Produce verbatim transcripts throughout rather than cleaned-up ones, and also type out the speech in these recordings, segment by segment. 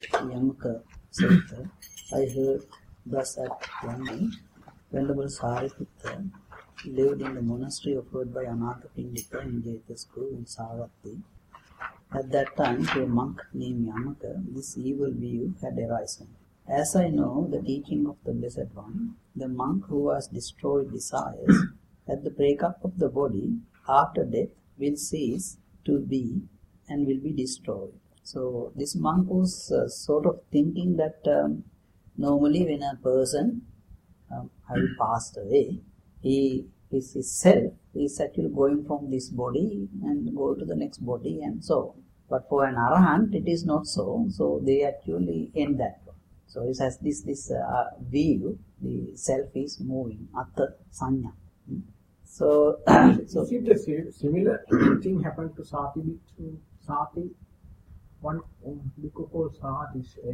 Yamaka said, I heard thus at one age, Venerable Sariputta lived in the monastery offered by Anathapindika in Jaitaskur in Savatthi. At that time, to a monk named Yamaka, this evil view had arisen. As I know the teaching of the Blessed One, the monk who has destroyed desires at the breakup of the body after death will cease to be and will be destroyed. So this monk was uh, sort of thinking that um, normally when a person um, having passed away, he is his self is actually going from this body and go to the next body and so on. But for an arahant, it is not so. So they actually end that one. So it has this this uh, view, the self is moving, atta sanya. Hmm? So, so is it a si- similar thing happened to Sati to Sati? One because called Sati is uh,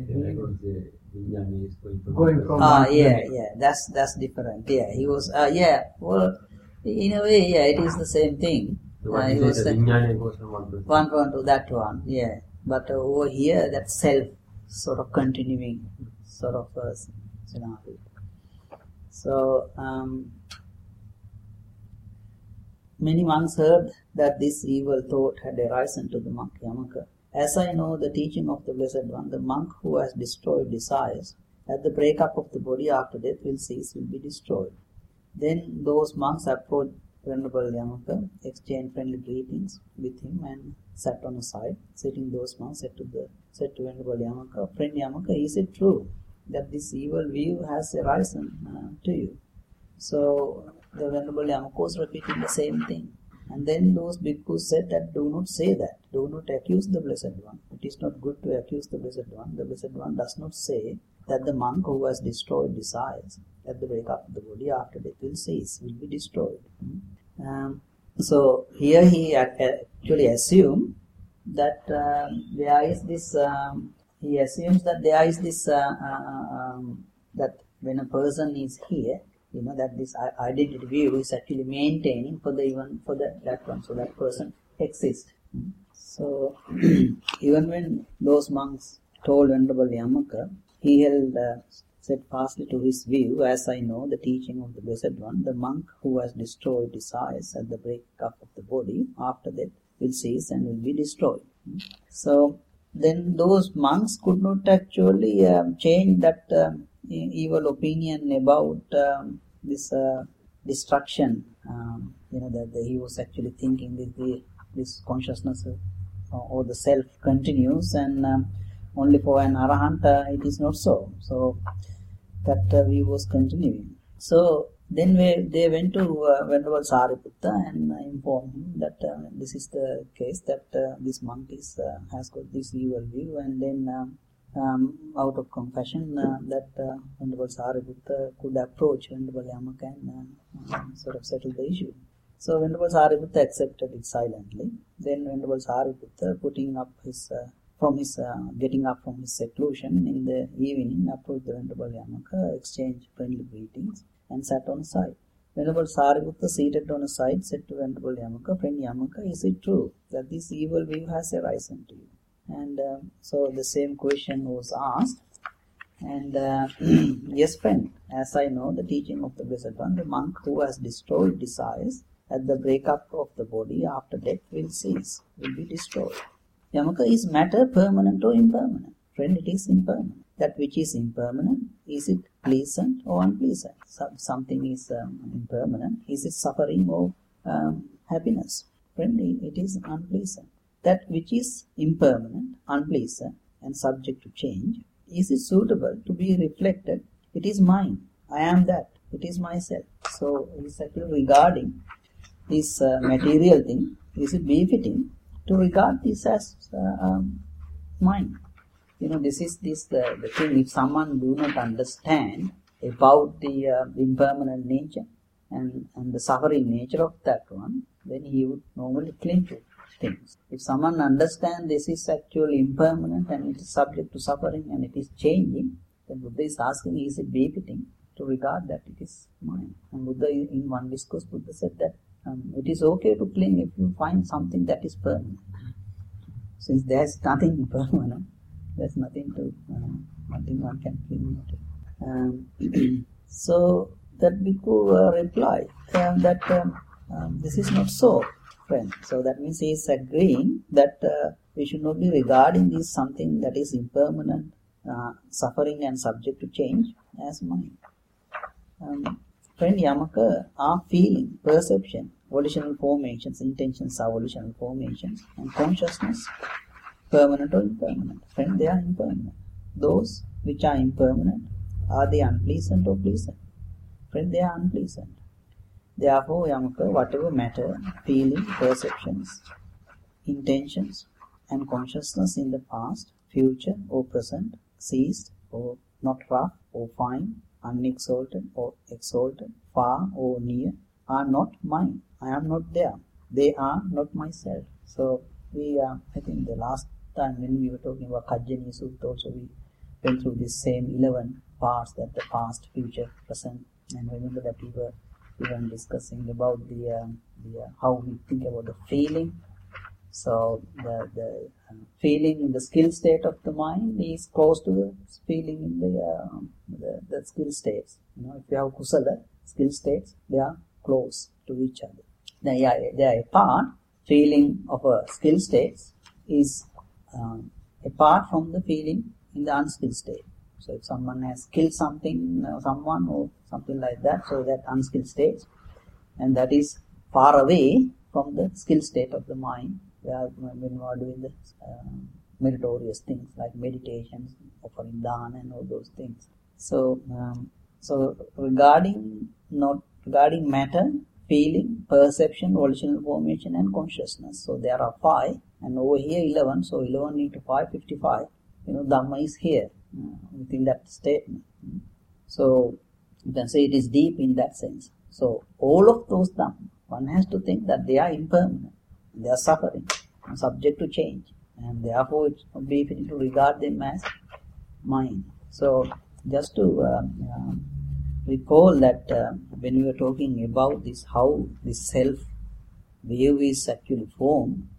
going from ah yeah yeah that's that's different. Yeah, he was uh, yeah well in a way yeah it is the same thing. So uh, he was the goes from one to one, one to that one, yeah. But uh, over here, that self sort of continuing sort of uh, scenario. So um, many monks heard that this evil thought had arisen to the monk Yamaka. As I know the teaching of the Blessed One, the monk who has destroyed desires at the breakup of the body after death will cease, will be destroyed. Then those monks approached Venerable Yamaka, exchanged friendly greetings with him and sat on a side. Sitting those monks said to the said to Venerable Yamaka, Friend Yamaka, is it true that this evil view has arisen uh, to you? So the Venerable Yamaka was repeating the same thing. And then those bhikkhus said that do not say that. Do not accuse the Blessed One. It is not good to accuse the Blessed One. The Blessed One does not say that the monk who has destroyed desires at the breakup of the body after death will cease, will be destroyed. Um, so here he actually assumed that um, there is this, um, he assumes that there is this, uh, uh, um, that when a person is here, you know, that this identity view is actually maintaining for the even for the, that one, so that person exists. So even when those monks told Venerable Yamaka, he held uh, steadfastly to his view, as I know the teaching of the Blessed One, the monk who has destroyed desires at the breakup of the body after that will cease and will be destroyed. So then those monks could not actually um, change that um, evil opinion about um, this uh, destruction. Um, you know that, that he was actually thinking that the, this consciousness uh, or the self continues, and um, only for an arahant uh, it is not so. So that uh, view was continuing. So then we, they went to uh, Venerable Sariputta and uh, informed him that uh, this is the case, that uh, this monk is, uh, has got this evil view, and then um, um, out of compassion uh, that uh, Venerable Sariputta could approach Venerable Yamaka and uh, sort of settle the issue. So Venerable Sariputta accepted it silently. Then Venerable Sariputta, putting up his uh, from his uh, getting up from his seclusion in the evening, approached the Venerable Yamaka, exchanged friendly greetings, and sat on a side. Venerable Sariputta, seated on a side, said to Venerable Yamaka, Friend Yamaka, is it true that this evil view has arisen to you? And uh, so the same question was asked. And uh, yes, friend, as I know the teaching of the Blessed One, the monk who has destroyed desires at the breakup of the body after death will cease, will be destroyed. Yamaka, is matter permanent or impermanent? Friend, it is impermanent. That which is impermanent, is it pleasant or unpleasant? Something is um, impermanent. Is it suffering or um, happiness? Friend, it is unpleasant. That which is impermanent, unpleasant, and subject to change, is it suitable to be reflected? It is mine. I am that. It is myself. So, it is actually regarding this uh, material thing. Is it befitting to regard this as uh, um, mine? You know, this is this the, the thing. If someone do not understand about the uh, impermanent nature and, and the suffering nature of that one, then he would normally cling to things. If someone understands this is actually impermanent and it is subject to suffering and it is changing, then Buddha is asking, is it befitting to regard that it is mine? And Buddha, in one discourse, Buddha said that um, it is okay to cling if you find something that is permanent. Since there is nothing permanent, There's nothing to, uh, nothing one can cling to. Um, so that Bhikkhu uh, replied um, that um, um, this is not so, friend. So that means he is agreeing that uh, we should not be regarding this something that is impermanent, uh, suffering and subject to change as mind. Um, friend Yamaka, our feeling, perception, volitional formations, intentions are volitional formations, and consciousness, permanent or impermanent. Friend, they are impermanent. Those which are impermanent, are they unpleasant or pleasant? Friend, they are unpleasant. Therefore, Yamaka, whatever matter, feeling, perceptions, intentions, and consciousness in the past, future, or present, ceased, or not rough, or fine, unexalted, or exalted, far, or near, are not mine. I am not there. They are not myself. So, we, uh, I think the last time when we were talking about Kajjani Sutta, also we went through this same eleven parts, that the past, future, present, and remember that we were even discussing about the, um, the uh, how we think about the feeling. So the the uh, feeling in the skill state of the mind is close to the feeling in the uh, the, the skill states. You know, if you have kusala skill states, they are close to each other. They are they are apart. Feeling of a skill states is um, apart from the feeling in the unskilled state. So if someone has killed something, uh, someone or something like that, so that unskilled state, and that is far away from the skill state of the mind, where when we are doing the uh, meritorious things like meditations, offering dana and all those things. So, um, so regarding not regarding matter, feeling, perception, volitional formation, and consciousness. So there are five, and over here eleven. So eleven into five, fifty-five. You know, Dhamma is here uh, within that statement. So you can say it is deep in that sense. So all of those Dhamma, one has to think that they are impermanent, they are suffering, and subject to change, and therefore it would be fitting to regard them as mind. So just to um, um, recall that uh, when we were talking about this, how this self view is actually formed,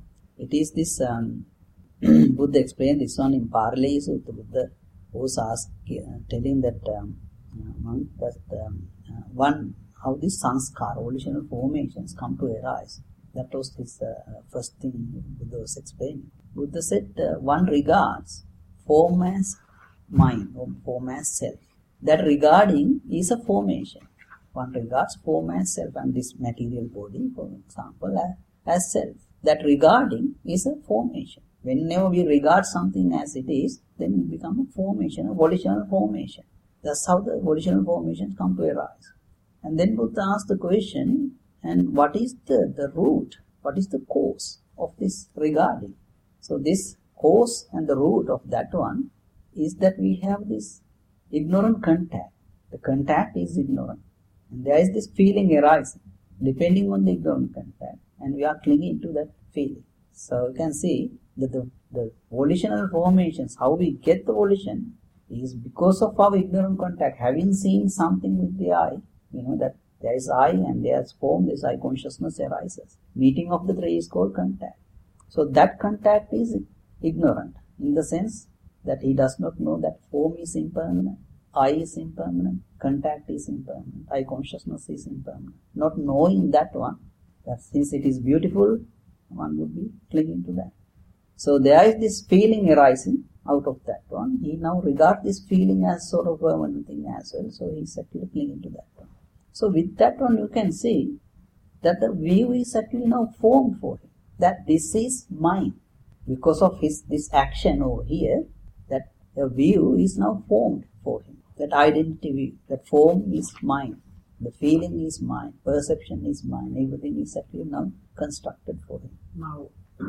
it is this. Um, Buddha explained this one in Paraleya Sutta. Buddha was asked, uh, telling that um, uh, monk that um, uh, one, how these sanskara, volitional formations, come to arise. That was his uh, first thing Buddha was explaining. Buddha said, uh, one regards form as mind, or form as self. That regarding is a formation. One regards form as self, and this material body, for example, as, as self. That regarding is a formation. Whenever we regard something as it is, then it becomes a formation, a volitional formation. That's how the volitional formations come to arise. And then Buddha asked the question, and what is the, the root, what is the cause of this regarding? So this cause and the root of that one is that we have this ignorant contact. The contact is ignorant. And there is this feeling arising, depending on the ignorant contact, and we are clinging to that feeling. So you can see that the, the volitional formations, how we get the volition, is because of our ignorant contact, having seen something with the eye, you know, that there is eye and there is form, this eye consciousness arises. Meeting of the three is called contact. So that contact is ignorant, in the sense that he does not know that form is impermanent, eye is impermanent, contact is impermanent, eye consciousness is impermanent. Not knowing that one, that since it is beautiful, one would be clinging to that. So there is this feeling arising out of that one. He now regards this feeling as sort of permanent thing as well. So he is actually clinging to that one. So with that one you can see that the view is actually now formed for him. That this is mine. Because of his this action over here, that the view is now formed for him. That identity view, that form is mine. The feeling is mine. Perception is mine. Everything is actually now constructed for him. Now,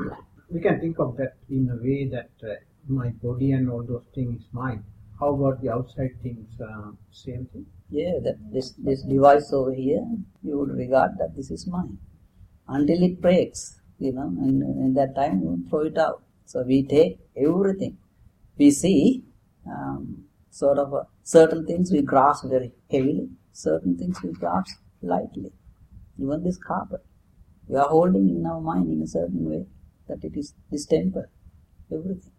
we can think of that in a way that uh, my body and all those things is mine. How about the outside things? Uh, same thing? Yeah, that this, this device over here, you would regard that this is mine. Until it breaks, you know, and in that time you throw it out. So we take everything. We see um, sort of a, certain things we grasp very heavily, certain things we grasp lightly. Even this carpet, we are holding in our mind in a certain way that it is this temple, everything.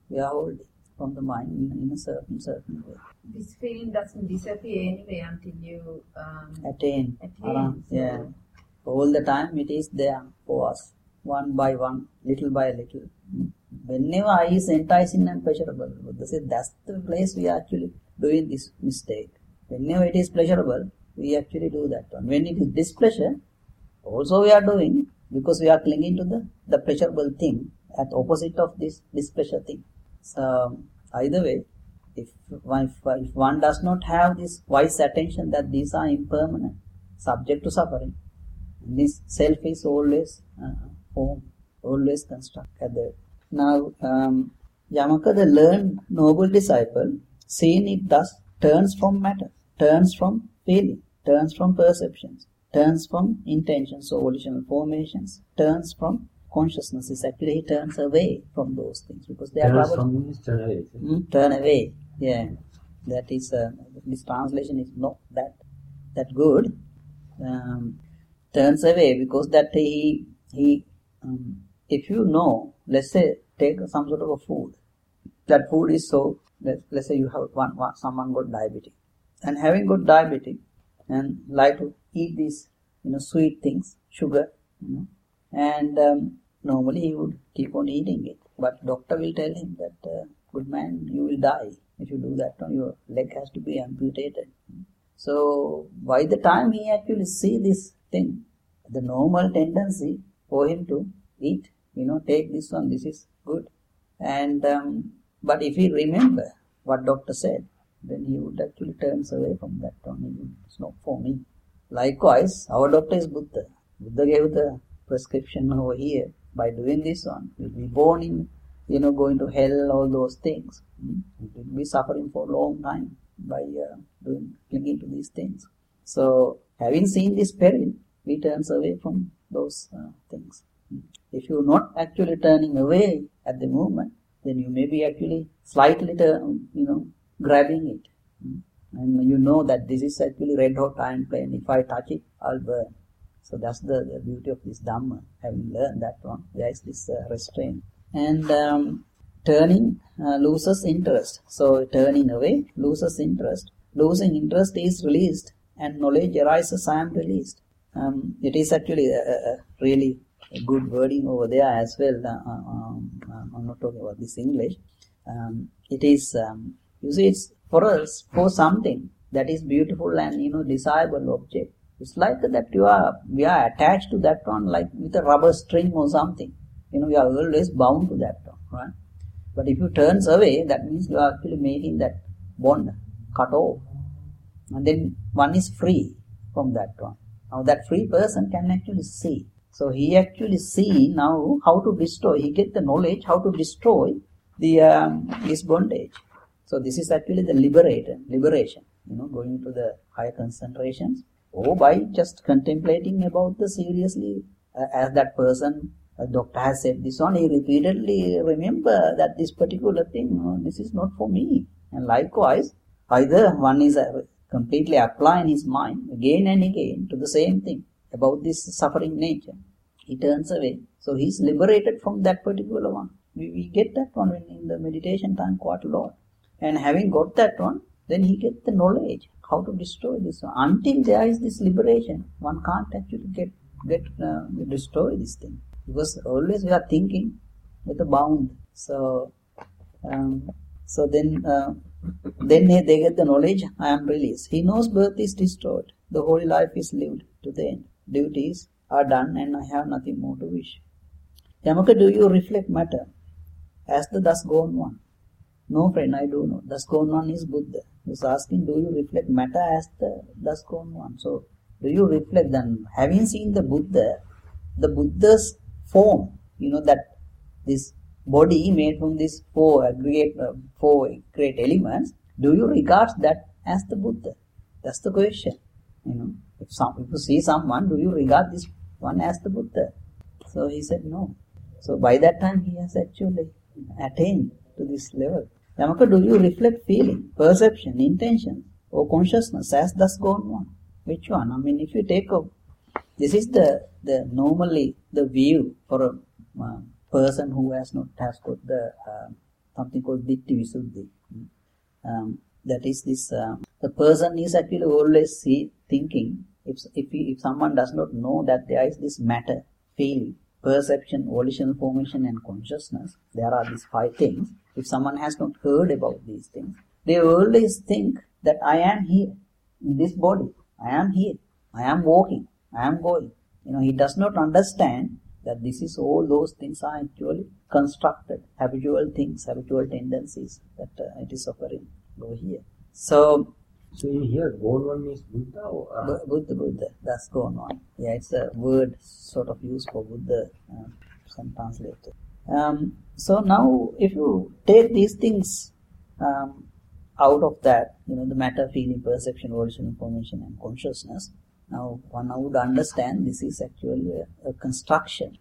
we are holding from the mind in, in a certain certain way. This feeling doesn't disappear anyway until you um, attain. attain. Around, So yeah. All the time it is there for us, one by one, little by little. Whenever I is enticing and pleasurable, Buddha said that's the place we are actually doing this mistake. Whenever it is pleasurable, we actually do that one. When it is displeasure, also we are doing, because we are clinging to the, the pleasurable thing at opposite of this displeasure thing. So either way, if one, if one does not have this wise attention that these are impermanent, subject to suffering, this self is always uh, home, always constructed. Now, um, Yamaka, the learned noble disciple, seeing it thus, turns from matter, turns from feeling, turns from perceptions, turns from intentions or volitional formations, turns from consciousness. Is actually he turns away from those things because they turns are from means turn away. Mm, turn away. Yeah, that is uh, this translation is not that that good. Um, turns away because that he he um, if you know, let's say take some sort of a food. That food is so. Let's, let's say you have one, one someone got diabetic, and having got diabetic and like to eat these you know sweet things, sugar, you know, and um, normally he would keep on eating it, but doctor will tell him that uh, good man, you will die if you do that. No, your leg has to be amputated. So by the time he actually see this thing, the normal tendency for him to eat, you know, take this one, this is good, and um, but if he remember what doctor said, then he would actually turns away from that one. It's not for me. Likewise, our doctor is Buddha. Buddha gave the prescription over here. By doing this one, we'll be born in, you know, going to hell, all those things. We'll be suffering for a long time by uh, doing, clinging to these things. So, having seen this peril, we turns away from those uh, things. If you're not actually turning away at the moment, then you may be actually slightly, turn, you know, grabbing it. And you know that this is actually red hot iron plane. If I touch it, I'll burn. So that's the, the beauty of this Dhamma. Having learned that one, there is this uh, restraint. And um, turning uh, loses interest. So turning away loses interest. Losing interest is released, and knowledge arises, I am released. Um, it is actually a, a really a good wording over there as well. Uh, um, I'm not talking about this English. Um, it is, um, you see, it's for us, for something that is beautiful and, you know, desirable object. It's like that you are, we are attached to that one like with a rubber string or something. You know, we are always bound to that one, right? But if you turns away, that means you are actually making that bond cut off. And then one is free from that one. Now that free person can actually see. So he actually see now how to destroy. He get the knowledge how to destroy the um, his bondage. So this is actually the liberator, liberation. You know, going to the higher concentrations, or by just contemplating about the seriously, uh, as that person, a doctor has said this one, he repeatedly remember that this particular thing, no, this is not for me. And likewise, either one is uh, completely applying his mind again and again to the same thing about this suffering nature. He turns away. So he is liberated from that particular one. We, we get that one in the meditation time quite a lot. And having got that one, then he gets the knowledge how to destroy this one. Until there is this liberation, one can't actually get get uh, destroy this thing, because always we are thinking with a bound. So, um, so then uh, then they, they get the knowledge. I am released. He knows birth is destroyed. The holy life is lived to the end. Duties are done, and I have nothing more to wish. Yamaka, do you reflect matter as the thus gone one? No, friend, I do not. Thus gone one is Buddha. He's asking, do you reflect matter as the thus gone one? So, do you reflect then? Having seen the Buddha, the Buddha's form, you know, that this body made from these four aggregate, uh, four great elements, do you regard that as the Buddha? That's the question. You know, if some, if you see someone, do you regard this one as the Buddha? So he said no. So by that time he has actually attained to this level. Yamaka, do you reflect feeling, perception, intention, or consciousness as thus gone one? Which one? I mean, if you take a, this is the the normally the view for a uh, person who has not has got the uh, something called Ditti Visuddhi. Um, that is this, uh, the person is actually always see, thinking, if, if, he, if someone does not know that there is this matter, feeling, perception, volitional formation and consciousness, there are these five things. If someone has not heard about these things, they always think that I am here, in this body, I am here, I am walking, I am going. You know, he does not understand that this is all those things are actually constructed, habitual things, habitual tendencies that uh, it is occurring over here. So, so in here, gone one is Buddha or? Uh, Buddha, Buddha, that's gone on. Yeah, it's a word sort of used for Buddha, uh, some translated. Um, so now, if you take these things um, out of that, you know, the matter, feeling, perception, volition, information and consciousness, now one would understand this is actually a, a construction.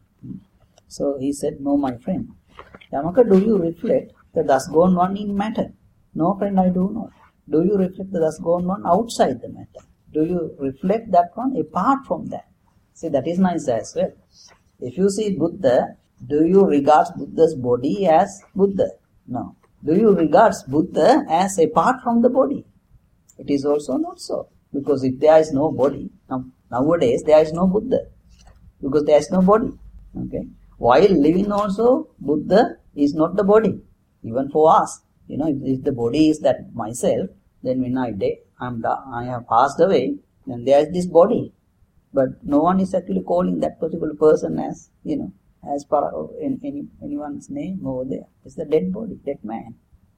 So he said, no, my friend, Yamaka, do you reflect the thus gone one in matter? No, friend, I do not. Do you reflect the thus gone one outside the matter? Do you reflect that one apart from that? See, that is nice as well. If you see Buddha, do you regard Buddha's body as Buddha? No. Do you regard Buddha as apart from the body? It is also not so. Because if there is no body, now, nowadays there is no Buddha. Because there is no body. Okay. While living also, Buddha is not the body. Even for us. You know, if, if the body is that myself, then when I die, I'm da- I have passed away, then there is this body. But no one is actually calling that particular person as, you know, as part of in, any, anyone's name over there. It's the dead body, dead man.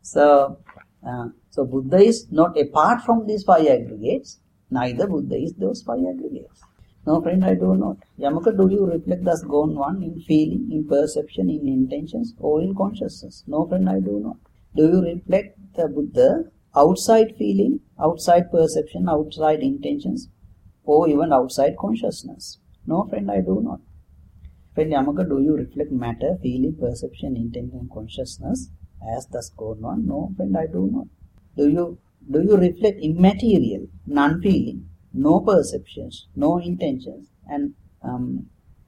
So, uh, so Buddha is not apart from these five aggregates, neither Buddha is those five aggregates. No, friend, I do not. Yamaka, do you reflect thus gone one in feeling, in perception, in intentions, or in consciousness? No, friend, I do not. Do you reflect the Buddha outside feeling, outside perception, outside intentions, or even outside consciousness? No, friend, I do not. Friend Yamaka, do you reflect matter, feeling, perception, intention, and consciousness as thus gone on? No, friend, I do not. Do you do you reflect immaterial, non-feeling, no perceptions, no intentions, and um,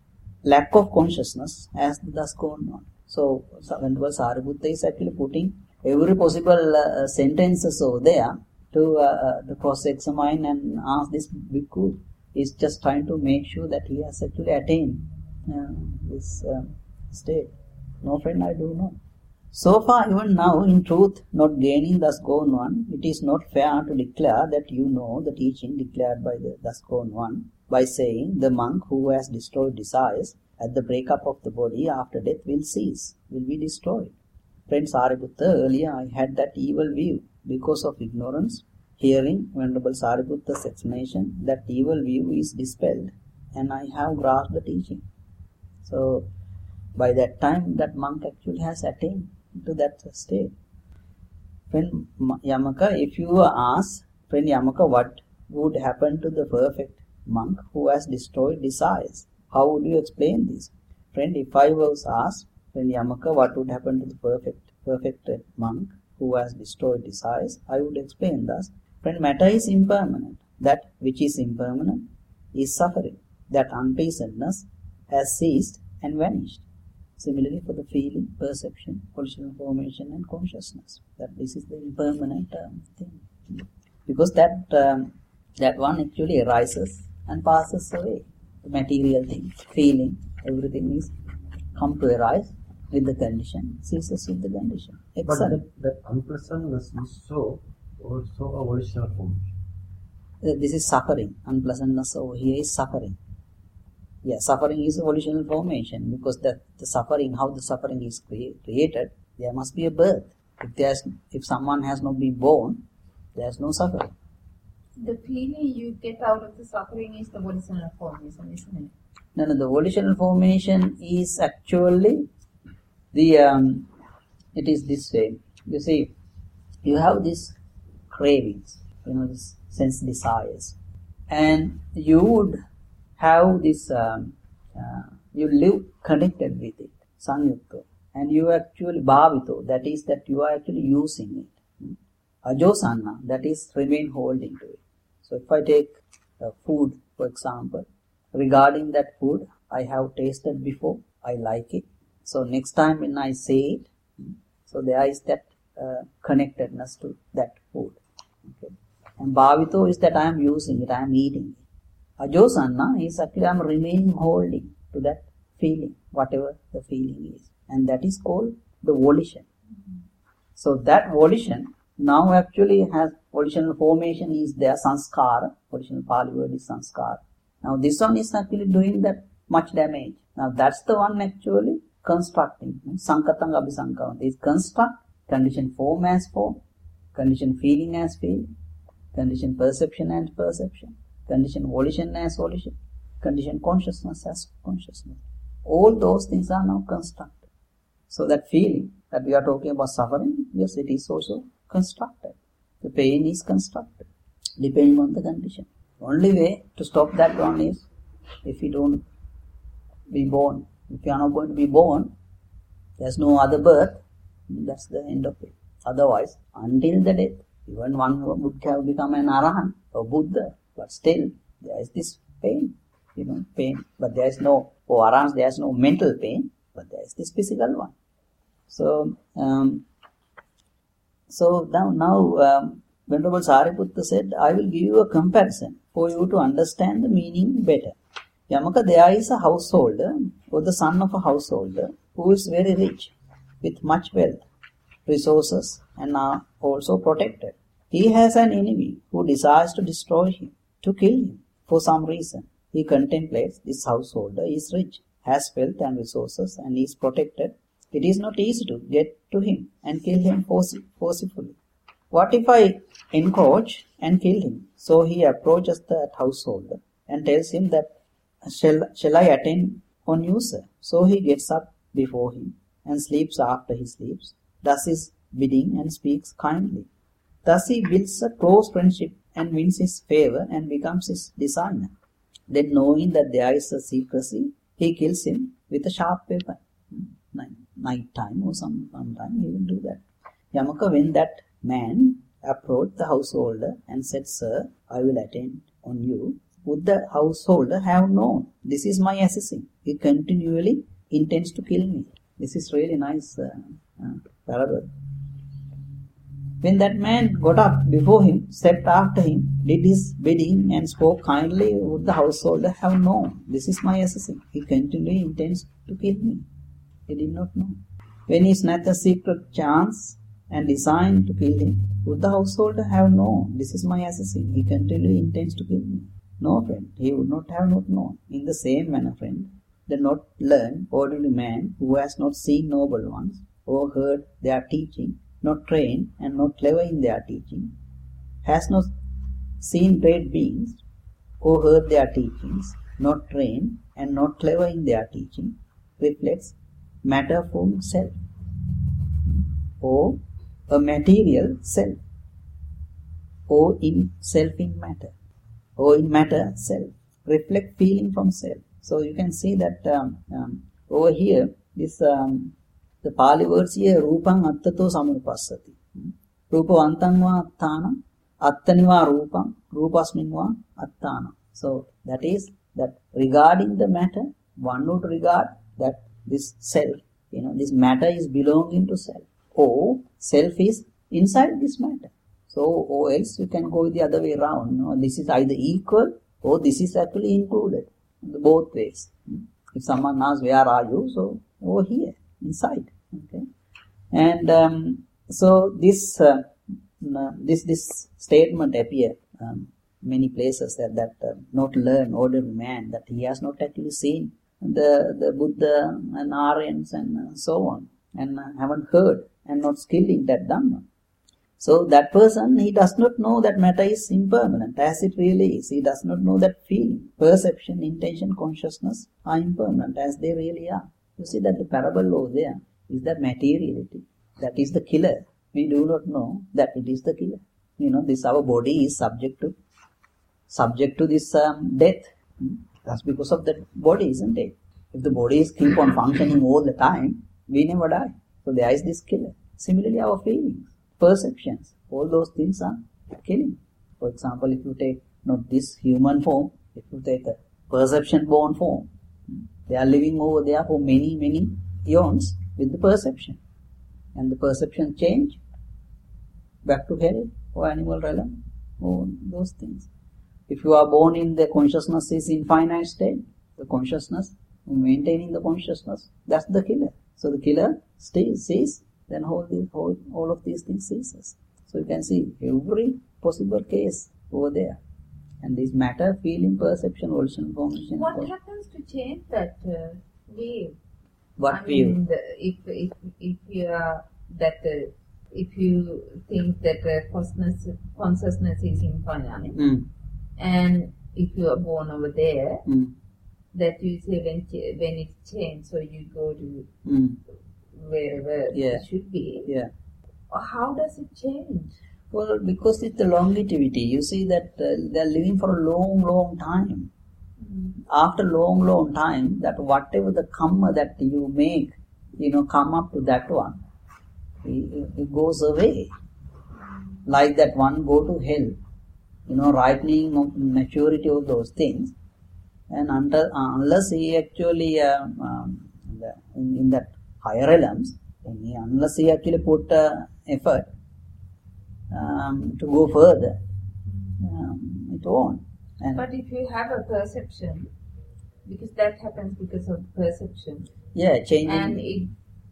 lack of consciousness as thus gone on? So, Venerable Sariputta is actually putting every possible uh, sentences over there to uh, the cross-examine and ask this bhikkhu. Is just trying to make sure that he has actually attained uh, this uh, state. No, friend, I do not. So far, even now, in truth, not gaining thus gone one, it is not fair to declare that you know the teaching declared by the thus gone one by saying the monk who has destroyed desires at the breakup of the body after death will cease, will be destroyed. Friend Sariputta, earlier I had that evil view because of ignorance. Hearing Venerable Sariputta's explanation, that evil view is dispelled and I have grasped the teaching. So, by that time, that monk actually has attained to that state. Friend Yamaka, if you ask, friend Yamaka, what would happen to the perfect monk who has destroyed desires? How would you explain this? Friend, if I was asked, friend Yamaka, what would happen to the perfect, perfected monk who has destroyed desires? I would explain thus. Friend, matter is impermanent. That which is impermanent is suffering. That unpleasantness has ceased and vanished. Similarly for the feeling, perception, volitional formation and consciousness. That this is the impermanent um, thing. Because that um, that one actually arises and passes away. The material thing, feeling, everything is come to arise with the condition, ceases with the condition. Excellent. But that, that unpleasantness is so also a volitional form. Uh, this is suffering. Unpleasantness over here is suffering. Yeah, suffering is a volitional formation because that the suffering, how the suffering is crea- created, there must be a birth. If there's, if someone has not been born, there's no suffering. The feeling you get out of the suffering is the volitional formation, isn't it? No, no, the volitional formation is actually the, um, it is this way. You see, you have these cravings, you know, this sense desires, and you would have this, um, uh, you live connected with it, sanyukta, and you actually bhavito, that is that you are actually using it. Ajosanna, that is remain holding to it. So if I take uh, food, for example, regarding that food, I have tasted before, I like it. So next time when I say it, So there is that uh, connectedness to that food. Okay. And bhavito is that I am using it, I am eating it. Ajosanna is actually I am remaining holding to that feeling, whatever the feeling is. And that is called the volition. So that volition now actually has volitional formation is there, sanskara, volitional Pali word is sanskara. Now this one is actually doing that much damage. Now that's the one actually constructing. Sankatang abhisankaram is construct, condition form as form, condition feeling as feeling, condition perception as perception, condition volition as volition, condition consciousness as consciousness. All those things are now constructed. So that feeling that we are talking about suffering, yes, it is also constructed. The pain is constructed, depending on the condition. Only way to stop that one is if you don't be born. If you are not going to be born, there's no other birth, that's the end of it. Otherwise, until the death, even one would have become an Arahant or Buddha, but still there is this pain, you know, pain. But there is no, for Arahants there is no mental pain, but there is this physical one. So, um, so now, now um, Venerable Sariputta said, I will give you a comparison for you to understand the meaning better. Yamaka, there is a householder or the son of a householder who is very rich with much wealth, resources and are also protected. He has an enemy who desires to destroy him, to kill him for some reason. He contemplates this householder is rich, has wealth and resources and is protected. It is not easy to get to him and kill him forcibly. What if I encroach and kill him? So he approaches that householder and tells him that Shall, shall I attend on you, sir? So he gets up before him and sleeps after he sleeps, does his bidding and speaks kindly. Thus he builds a close friendship and wins his favor and becomes his designer. Then knowing that there is a secrecy, he kills him with a sharp weapon. Night, night time or some, some time he will do that. Yamaka, when that man approached the householder and said, Sir, I will attend on you, would the householder have known, this is my assassin, he continually intends to kill me. This is really nice uh, uh, parable. When that man got up before him, stepped after him, did his bidding and spoke kindly, would the householder have known, this is my assassin, he continually intends to kill me. He did not know. When he snatched a secret chance and designed to kill him, would the householder have known, this is my assassin, he continually intends to kill me. No, friend, he would not have not known. In the same manner, friend, the not learned, ordinary man who has not seen noble ones or heard their teaching, not trained and not clever in their teaching, has not seen great beings or heard their teachings, not trained and not clever in their teaching, reflects matter from self or a material self or in self in matter. Or in matter, self. Reflect feeling from self. So you can see that um, um, over here, this um, the Pali words here, Rupang Attato Samupassati. Rupavantam va Attanam, Attani va Rupam, Rupasmin va Attana. So that is that regarding the matter, one would regard that this self, you know, this matter is belonging to self. Or self is inside this matter. So, or else you can go the other way around. You know, this is either equal or this is actually included. Both ways. If someone asks, where are you? So, over here, inside. Okay. And um, so this uh, this this statement appear um, many places that that uh, not learn ordinary man, that he has not actually seen the the Buddha and Aryans and uh, so on, and uh, haven't heard and not skilled in that Dhamma. So that person, he does not know that matter is impermanent as it really is. He does not know that feeling, perception, intention, consciousness are impermanent as they really are. You see that the parable over there is that materiality. That is the killer. We do not know that it is the killer. You know, this our body is subject to subject to this um, death. That's because of the body, isn't it? If the body is keep on functioning all the time, we never die. So there is this killer. Similarly, our feelings, perceptions, all those things are killing. For example, if you take not this human form, if you take a perception-born form, they are living over there for many, many eons with the perception. and the perception change, back to hell or animal realm, or those things. If you are born in the consciousness is infinite state, the consciousness, maintaining the consciousness, that's the killer. So the killer stays, sees, then all, the, all, all of these things ceases. So you can see every possible case over there. And this matter, feeling, perception, volition, formation. What happens to change that uh, wave? What I view? mean, the, if if if you are that uh, if you think that uh, consciousness consciousness is infinite, Mm. and if you are born over there, Mm. that you say when ch- when it changes, so you go to Mm. wherever Yeah. it should be. Yeah. How does it change? Well, because it's the longevity. You see that uh, they're living for a long, long time. After long, long time, that whatever the karma that you make, you know, come up to that one, it, it goes away. Like that one go to hell, you know, ripening of maturity of those things. And until, uh, unless he actually, uh, um, the, in, in that higher realms, he, unless he actually put uh, effort um, to go further, um, it won't. And But if you have a perception, because that happens because of perception, yeah, changing. and it,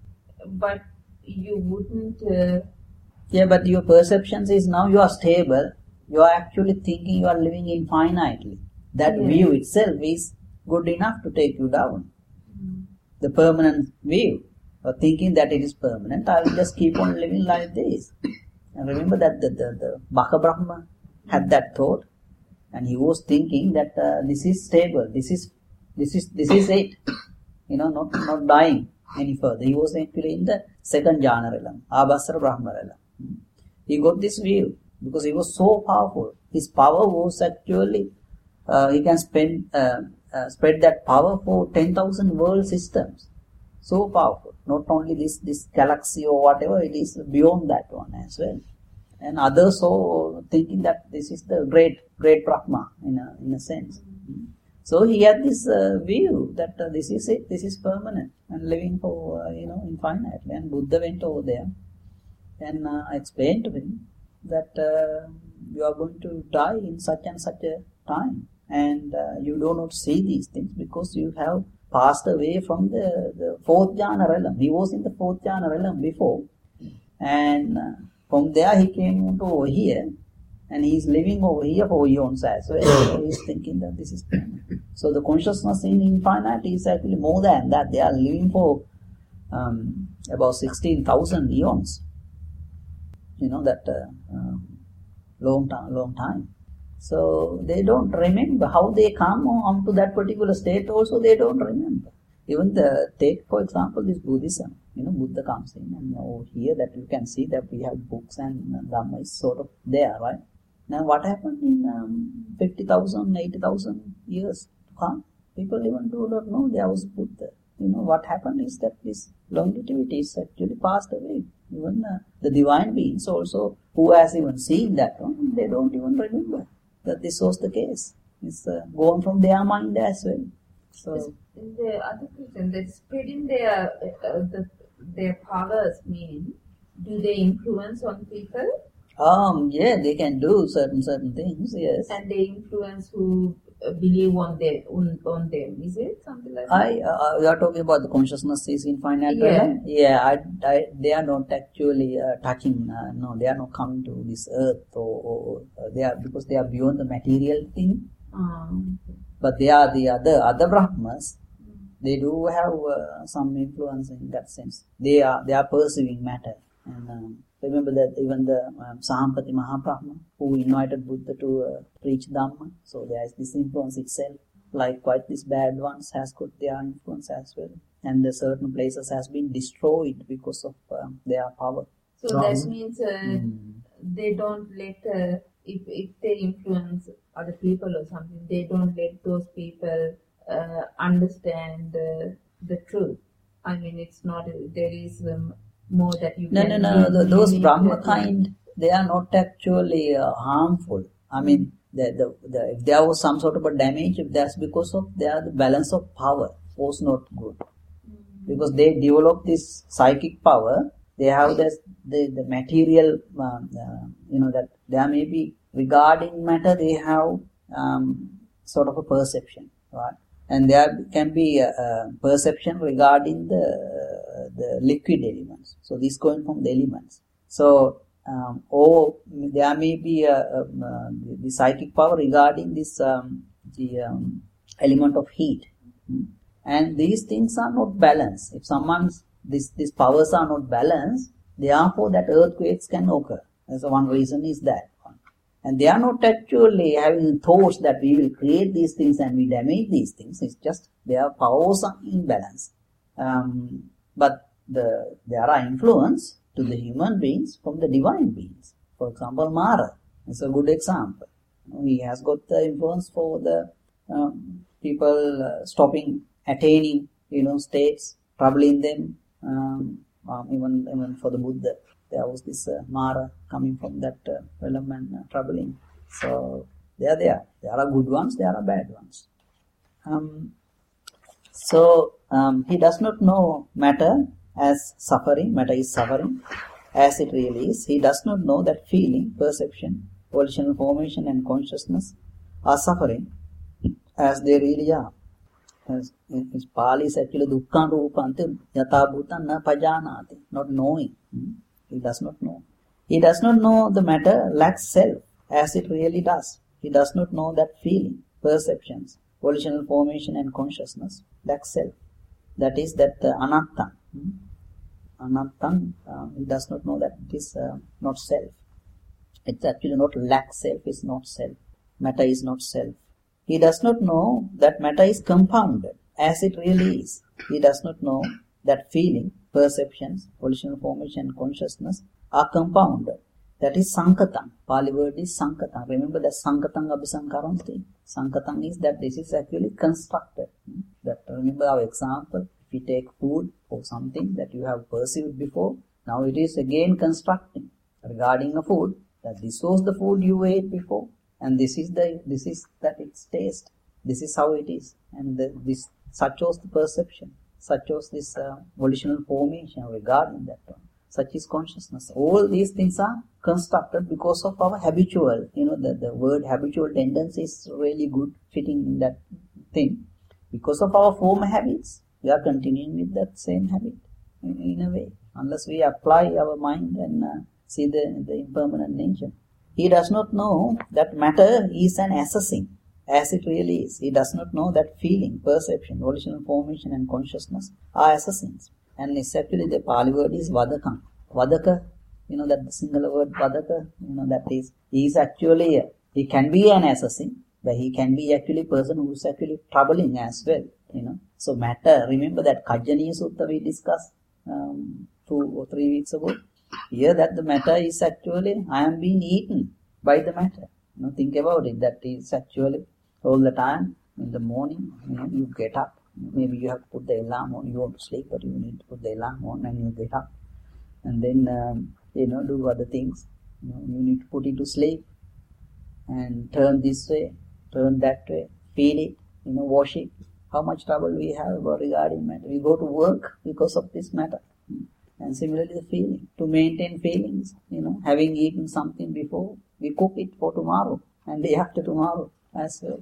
but you wouldn't. Uh, Yeah, but your perceptions is now you are stable. You are actually thinking you are living infinitely. That Yeah. view itself is good enough to take you down. The permanent view, or thinking that it is permanent, I will just keep on living like this. And remember that the, the, the Baka Brahma had that thought, and he was thinking that uh, this is stable, this is this is this is it. You know, not not dying any further. He was actually in the second jhana realm, Abhasara Brahma realm. He got this view because he was so powerful. His power was actually uh, he can spend uh, uh, spread that power for ten thousand world systems. So powerful. Not only this this galaxy or whatever, it is beyond that one as well. And others so thinking that this is the great great Brahma in a in a sense. So he had this uh, view that uh, this is it, this is permanent and living for uh, you know infinitely. And Buddha went over there and uh, explained to him that uh, you are going to die in such and such a time, and uh, you do not see these things because you have passed away from the, the fourth jhana realm. He was in the fourth jhana realm before, and uh, from there he came to over here, and he is living over here for eons as well. So he is thinking that this is permanent. So the consciousness in infinite is actually more than that. They are living for um, about sixteen thousand eons. You know that uh, um, long time, long time. So they don't remember how they come on to that particular state. Also, they don't remember. Even the take for example this Buddhism. You know, Buddha comes in, and over here that you can see that we have books and Dhamma is sort of there, right? Now, what happened in um, fifty thousand, eighty thousand years to come? People even do not know there was Buddha. You know, what happened is that this longevity is actually passed away. Even uh, the divine beings also, who has even seen that one, they don't even remember that this was the case. It's uh, gone from their mind as well. So, the other question, that spreading their uh, the, their powers mean, do they influence on people? um, yeah, they can do certain certain things. Yes. And they influence who uh, believe on them, on, on them. Is it something like that? I, uh, you are talking about the consciousness is infinite. Yeah. Realm? Yeah, I, I, they are not actually uh, touching, uh, no, they are not coming to this earth or, or uh, they are, because they are beyond the material thing. Um, But they are the other, other Brahmas, they do have uh, some influence in that sense. They are, they are perceiving matter. And um, remember that even the um, Sahampati Mahabrahma, who invited Buddha to uh, preach Dhamma, so there is this influence itself. Likewise, these bad ones has got their influence as well. And the certain places has been destroyed because of um, their power. so Um, that means uh, Mm. they don't let, uh, if, if they influence other people or something, they don't let those people uh, understand uh, the truth. I mean, it's not, there is um, more that you No, can no, no. do- The, those you need Brahma to- kind, they are not actually uh, harmful. I mean, the, the, the, if there was some sort of a damage, if that's because of their the balance of power was not good. Because they develop this psychic power They have this, the, the material, um, uh, you know, that there may be, regarding matter, they have um, sort of a perception, right? And there can be a, a perception regarding the, uh, the liquid elements. So this going from the elements. So, um, or there may be a, a, a, the psychic power regarding this, um, the um, element of heat. And these things are not balanced. If someone's, this, these powers are not balanced, therefore that earthquakes can occur. And so one reason is that one. And they are not actually having thoughts that we will create these things and we damage these things. It's just their powers are imbalance. Um, but the, there are influence to the human beings from the divine beings. For example, Mara is a good example. He has got the influence for the um, people uh, stopping, attaining, you know, states, troubling them. Um, um, even even for the Buddha, there was this uh, Mara coming from that uh, realm and uh, troubling. So they are there. There are good ones, there are bad ones. Um, so um, he does not know matter as suffering. Matter is suffering as it really is. He does not know that feeling, perception, volitional formation, and consciousness are suffering as they really are. As in his Pali is actually dukkha rupante yatha bhutan na pajanati, not knowing. He does not know. He does not know the matter lacks self as it really does. He does not know that feeling, perceptions, volitional formation and consciousness lacks self. That is that uh, anatta. Anatta, uh, he does not know that it is uh, not self. It's actually not lack self, it's not self. Matter is not self. He does not know that matter is compounded as it really is. He does not know that feeling, perceptions, volitional formation, and consciousness are compounded. That is sankatang. Pali word is sankatang. Remember that sankatang abhisankaranti. Sankatang is that this is actually constructed. That remember our example. If you take food or something that you have perceived before, now it is again constructing regarding a food. That this was the food you ate before. And this is the this is that its taste. This is how it is, and the, this such was the perception, such was this uh, volitional formation regarding that one. Such is consciousness. All these things are constructed because of our habitual. You know, the the word habitual tendency is really good fitting in that thing. Because of our former habits, we are continuing with that same habit in, in a way, unless we apply our mind and uh, see the the impermanent nature. He does not know that matter is an assassin, as it really is. He does not know that feeling, perception, volitional formation and consciousness are assassins. And it's actually the Pali word is vadakam. Vadaka, you know that the singular word vadaka, you know that is, he is actually, a, he can be an assassin, but he can be actually a person who is actually troubling as well, you know. So matter, remember that Kajjaniya Sutta we discussed um, two or three weeks ago. Here that the matter is actually, I am being eaten by the matter. You know, think about it, that is actually all the time in the morning, you know, you get up. Maybe you have to put the alarm on, you want to sleep, but you need to put the alarm on and you get up. And then, um, you know, do other things. You know, you need to put it to sleep and turn this way, turn that way, feel it, you know, wash it. How much trouble we have regarding matter. We go to work because of this matter. And similarly the feeling, to maintain feelings, you know, having eaten something before, we cook it for tomorrow and day after tomorrow as well.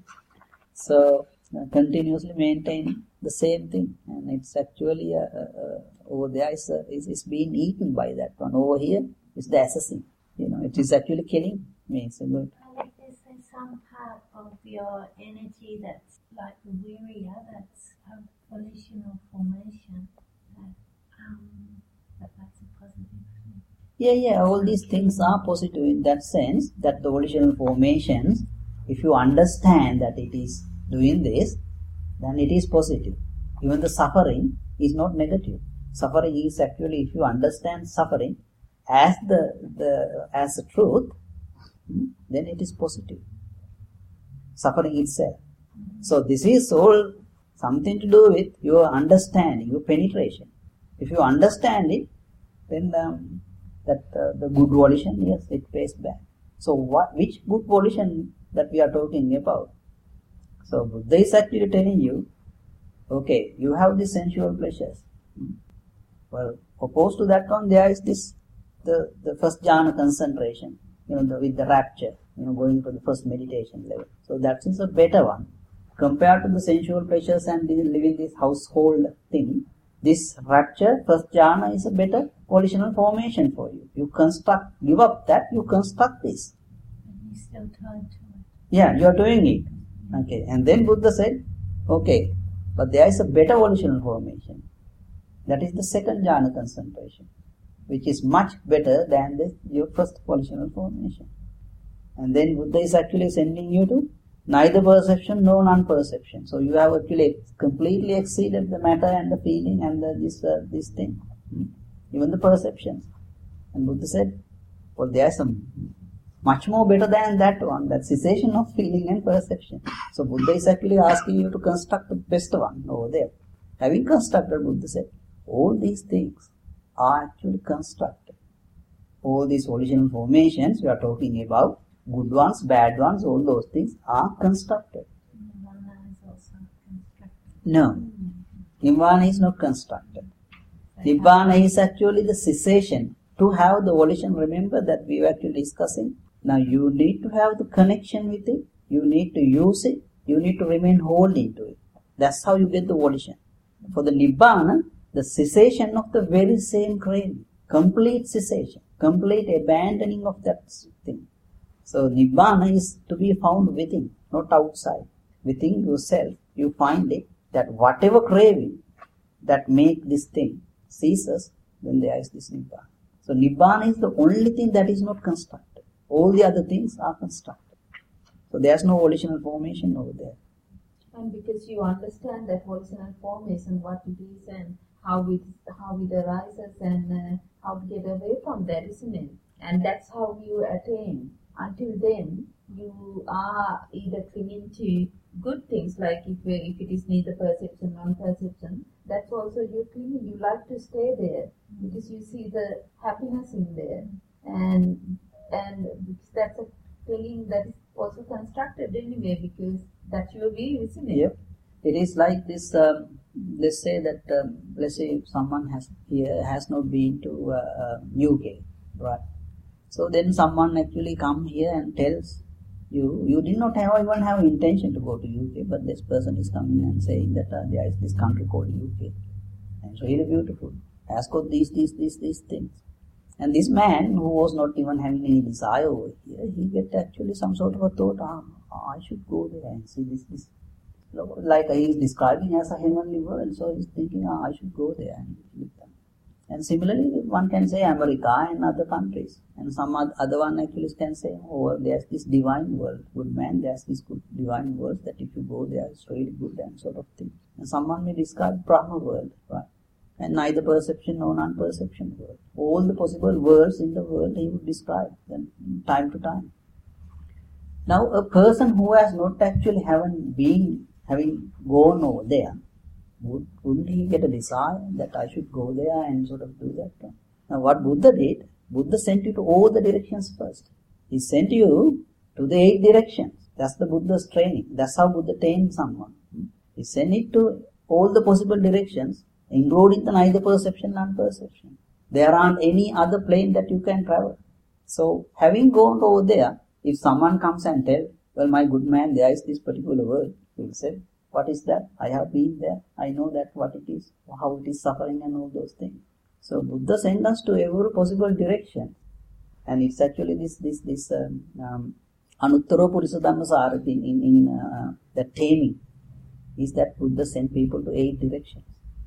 So, uh, continuously maintaining the same thing, and it's actually, uh, uh, over there is, uh, is, is being eaten by that one. Over here is the assassin, you know, it is actually killing me. So good. Like there's some part of your energy that's like weary, that's a volitional formation, that, um, That that's a positive thing. Yeah, yeah, all these things are positive in that sense, that the volitional formations, if you understand that it is doing this, then it is positive. Even the suffering is not negative. Suffering is actually, if you understand suffering as the, the as the truth, then it is positive. Suffering itself. So this is all something to do with your understanding, your penetration. If you understand it, then um, that uh, the good volition, yes, it pays back. So what, which good volition that we are talking about? So Buddha is actually telling you, okay, you have the sensual pleasures. Well, opposed to that one, there is this, the, the first jhana concentration, you know, the, with the rapture, you know, going to the first meditation level. So that is a better one. Compared to the sensual pleasures and the, living this household thing, this rapture, first jhana, is a better volitional formation for you. You construct, give up that, you construct this. And you still turn to it. Yeah, you are doing it. Okay, and then Buddha said, okay, but there is a better volitional formation. That is the second jhana concentration, which is much better than the, your first volitional formation. And then Buddha is actually sending you to neither perception nor non-perception. So you have actually completely exceeded the matter and the feeling and the, this uh, this thing, even the perceptions. And Buddha said, well, there are some much more better than that one, that cessation of feeling and perception. So Buddha is actually asking you to construct the best one over there. Having constructed, Buddha said, all these things are actually constructed. All these volitional formations we are talking about, good ones, bad ones, all those things are constructed. Nirvana is also constructed. No, Nirvana is not constructed. Nibbana is actually the cessation. To have the volition, remember that we were actually discussing. Now you need to have the connection with it. You need to use it. You need to remain holding to it. That's how you get the volition. For the Nibbana, the cessation of the very same craving. Complete cessation. Complete abandoning of that thing. So Nibbana is to be found within, not outside. Within yourself, you find it that whatever craving that make this thing ceases, then there is this Nibbana. So Nibbana is the only thing that is not constructed. All the other things are constructed. So there is no volitional formation over there. And because you understand that volitional formation, what it is and how it how it arises and uh, how to get away from that, isn't it? And that's how you attain. Until then, you are either clinging to good things, like if if it is neither perception, non-perception, that's also you clinging. You like to stay there because you see the happiness in there, and and because that's a clinging that is also constructed anyway, because that's your view, isn't it? Yep. It is like this. Um, let's say that um, let's say someone has here has not been to uh, uh, U K, right? So then someone actually come here and tells you, you did not have even have intention to go to U K, but this person is coming and saying that uh, there is this country called U K, and it's really beautiful. Has got these, these, these, these things. And this man who was not even having any desire over here, he get actually some sort of a thought, ah, I should go there and see this, this. Like he is describing as a heavenly world, so he's thinking, ah, I should go there and live there. And similarly, one can say America and other countries. And some other one actually can say, oh, there's this divine world. Good man, there's this good divine world that if you go there, it's really good and sort of thing. And someone may describe Brahma world, right? And neither perception nor non-perception world. All the possible worlds in the world he would describe them time to time. Now, a person who has not actually haven't been, having gone over there, Would, wouldn't he get a desire that I should go there and sort of do that? Now what Buddha did, Buddha sent you to all the directions first. He sent you to the eight directions. That's the Buddha's training. That's how Buddha trained someone. He sent it to all the possible directions, including the neither perception nor perception. There aren't any other plane that you can travel. So having gone over there, if someone comes and tells, well, my good man, there is this particular world, he will say, what is that? I have been there. I know that what it is, how it is suffering and all those things. So Buddha sent us to every possible direction. And it's actually this, this, this, um, um, Anuttara Purisa Dhammasarati in, in, in uh, the taming is that Buddha sent people to eight directions.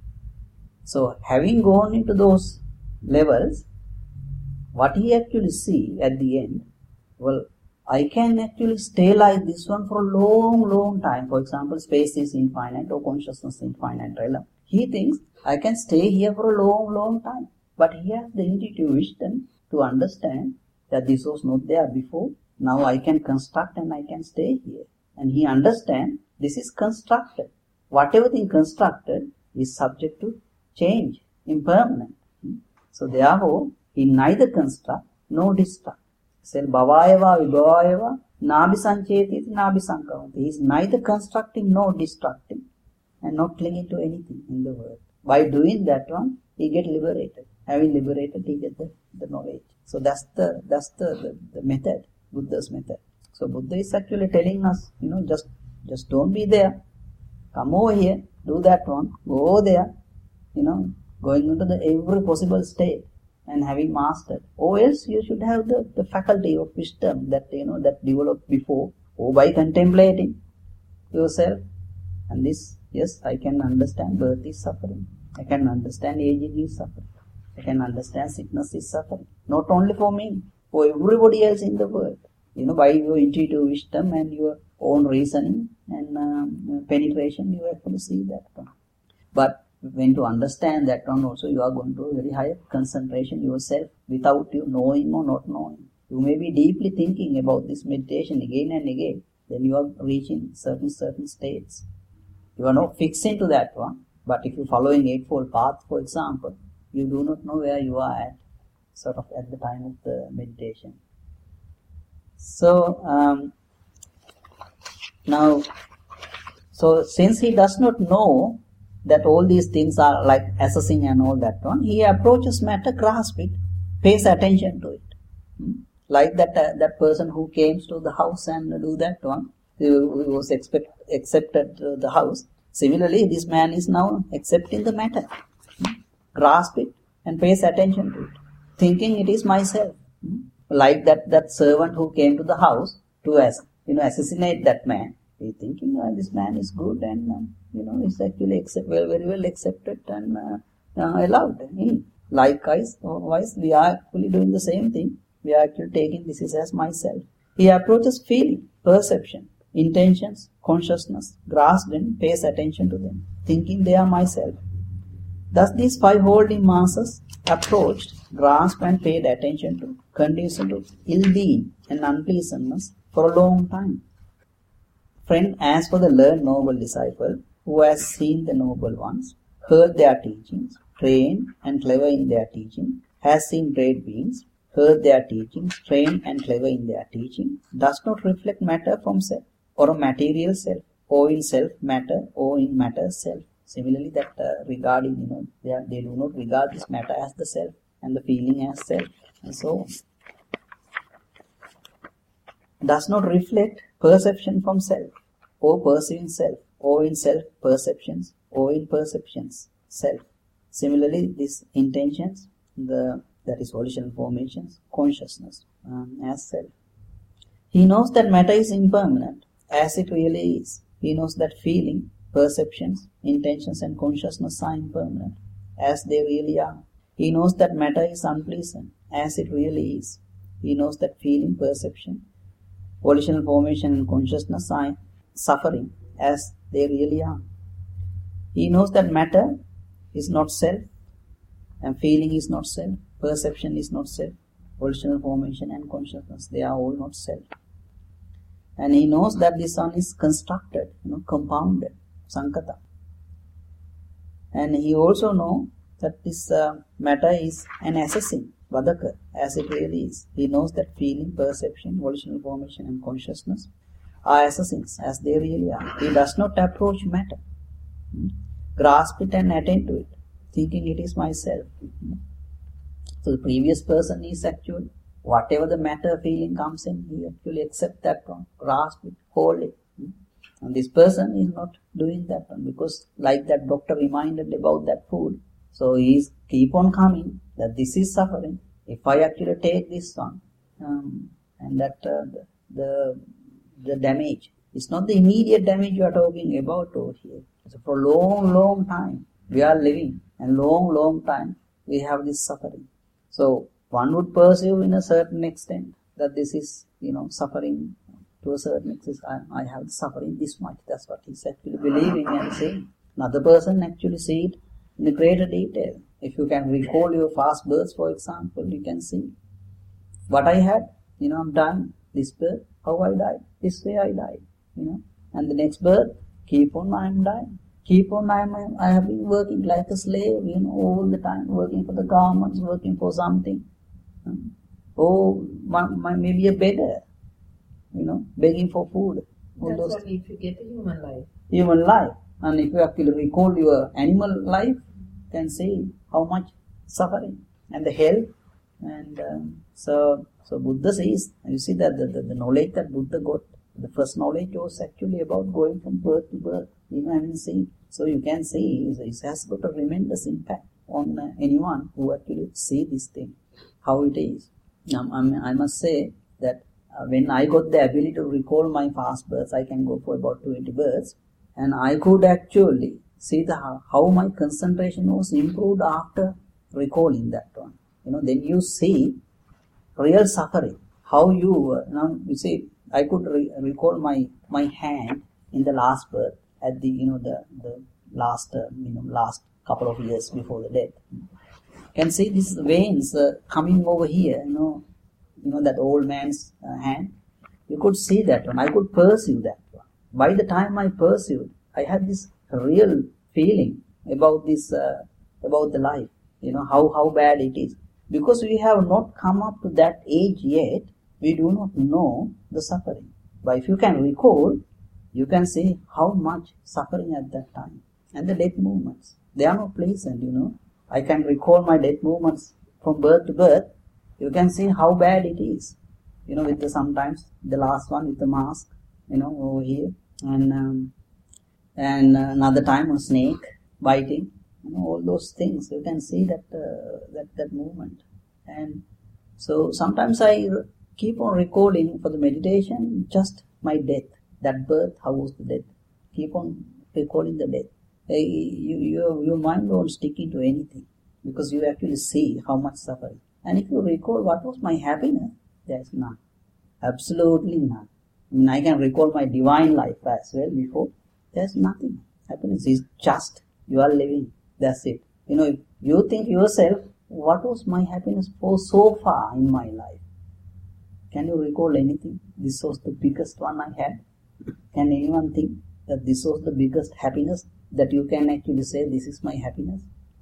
So having gone into those levels, what he actually see at the end, well, I can actually stay like this one for a long, long time. For example, space is infinite or consciousness is infinite realm. He thinks I can stay here for a long, long time. But he has the intuitive wisdom to understand that this was not there before. Now I can construct and I can stay here. And he understands this is constructed. Whatever thing constructed is subject to change, impermanent. So therefore, he neither construct nor destruct. Sel bhavayava vibhavayava nabi sancheti nabi sankavanti. He is neither constructing nor destructing and not clinging to anything in the world. By doing that one, he get liberated. having liberated, he gets the, the knowledge. So that's the that's the, the, the method, Buddha's method. So Buddha is actually telling us, you know, just just don't be there. Come over here, do that one, go over there, you know, going into the every possible state and having mastered. Or else you should have the, the faculty of wisdom that, you know, that developed before, or by contemplating yourself. And this, yes, I can understand birth is suffering. I can understand aging is suffering. I can understand sickness is suffering. Not only for me, for everybody else in the world. You know, by your intuitive wisdom and your own reasoning and um, penetration, you actually see that one. But when to understand that one also, you are going to a very high concentration yourself without you knowing or not knowing. You may be deeply thinking about this meditation again and again. Then you are reaching certain certain states. You are not fixing to that one. But if you are following Eightfold Path, for example, you do not know where you are at, sort of at the time of the meditation. So, um, now, so since he does not know that all these things are like assessing and all that one, he approaches matter, grasps it, pays attention to it. Hmm? Like that uh, that person who came to the house and do that one, he was expect, accepted uh, the house. Similarly, this man is now accepting the matter, hmm? grasp it and pays attention to it, thinking it is myself. Hmm? Like that, that servant who came to the house to as, you know, assassinate that man. He thinking oh, this man is good and um, you know is actually accept, well, very well accepted and uh, uh, allowed. Hmm. Likewise, otherwise we are actually doing the same thing. We are actually taking this is as myself. He approaches feeling, perception, intentions, consciousness, grasps them, pays attention to them, thinking they are myself. Thus these five holding masses approached, grasped and paid attention to, conducive to ill-being and unpleasantness for a long time. Friend, as for the learned noble disciple, who has seen the noble ones, heard their teachings, trained and clever in their teaching, has seen great beings, heard their teachings, trained and clever in their teaching, does not reflect matter from self, or a material self, or in self matter, or in matter self. Similarly, that uh, regarding, you know, they, are, they do not regard this matter as the self, and the feeling as self, and so on. Does not reflect perception from self, or perceiving self, or in self perceptions, or in perceptions self. Similarly, these intentions, the that is volitional formations, consciousness um, as self. He knows that matter is impermanent, as it really is. He knows that feeling, perceptions, intentions and consciousness are impermanent, as they really are. He knows that matter is unpleasant, as it really is. He knows that feeling, perception, volitional formation and consciousness are suffering, as they really are. He knows that matter is not self, and feeling is not self, perception is not self, volitional formation and consciousness, they are all not self. And he knows that this one is constructed, you know, compounded, sankata. And he also knows that this uh, matter is an assessing, vadaka, as it really is. He knows that feeling, perception, volitional formation and consciousness are assessings, as they really are. He does not approach matter, hmm? grasp it and attend to it, thinking it is myself. Hmm? So the previous person is actually, whatever the matter feeling comes in, he actually accepts that one, grasp it, hold it. Hmm? And this person is not doing that one, because like that doctor reminded about that food, so he is keep on coming that this is suffering. If I actually take this one, um, and that uh, the, the the damage, it's not the immediate damage you are talking about over here. So for a long, long time we are living, and long, long time we have this suffering. So one would perceive in a certain extent that this is, you know, suffering to a certain extent. I, I have suffering this much. That's what he's actually believing and saying. Another person actually see it in a greater detail. If you can recall your fast births, for example, you can see what I had. You know, I'm dying. This birth, how I died. This way I died. You know, and the next birth, keep on, I'm dying. Keep on, I'm, I have been working like a slave, you know, all the time, working for the governments, working for something. Um, oh, my, my, maybe a beggar, you know, begging for food. All That's those only if you get a human life. Human life. And if you actually recall your animal life, you can see how much suffering. and the hell. And um, so, so Buddha says, you see that the, the, the knowledge that Buddha got, the first knowledge was actually about going from birth to birth, you know, having seen. So you can see it has got a tremendous impact on uh, anyone who actually see this thing, how it is. Now, I, mean, I must say that uh, when I got the ability to recall my past births, I can go for about twenty births, and I could actually see the how my concentration was improved after recalling that one. You know, then you see real suffering. How you, uh, now you see, I could re- recall my my hand in the last birth at the you know the the last uh, you know last couple of years before the death. You can see these veins uh, coming over here. You know, you know that old man's uh, hand. You could see that one. I could perceive that one. By the time I perceived, I had this real feeling about this uh, about the life. You know how how bad it is. Because we have not come up to that age yet, we do not know the suffering. But if you can recall, you can see how much suffering at that time. And the death movements, they are not pleasant, you know. I can recall my death movements from birth to birth. You can see how bad it is. You know, with the sometimes, the last one with the mask, you know, over here. And um, and uh, another time a snake biting. You know, all those things, you can see that uh, that that movement. And so sometimes I keep on recalling for the meditation just my death, that birth, how was the death. Keep on recalling the death. Hey, you, your, your mind won't stick into anything because you actually see how much suffering. And if you recall what was my happiness, there's none. Absolutely none. I mean, I can recall my divine life as well before. There's nothing. Happiness is just you are living. That's it. You know, if you think yourself, what was my happiness for so far in my life? Can you recall anything? This was the biggest one I had. Can anyone think that this was the biggest happiness that you can actually say this is my happiness?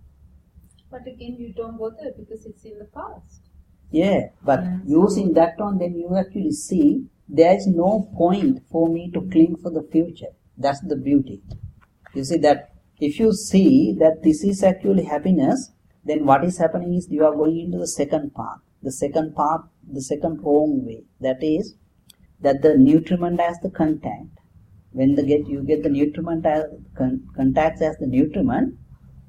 But again, you don't bother because it's in the past. Yeah, but yeah, using so that one, then you actually see there is no point for me to cling for the future. That's the beauty. You see that if you see that this is actually happiness, then what is happening is you are going into the second path. The second path, the second wrong way. That is that the nutriment as the contact. When the get you get the nutriment as con, contacts as the nutriment,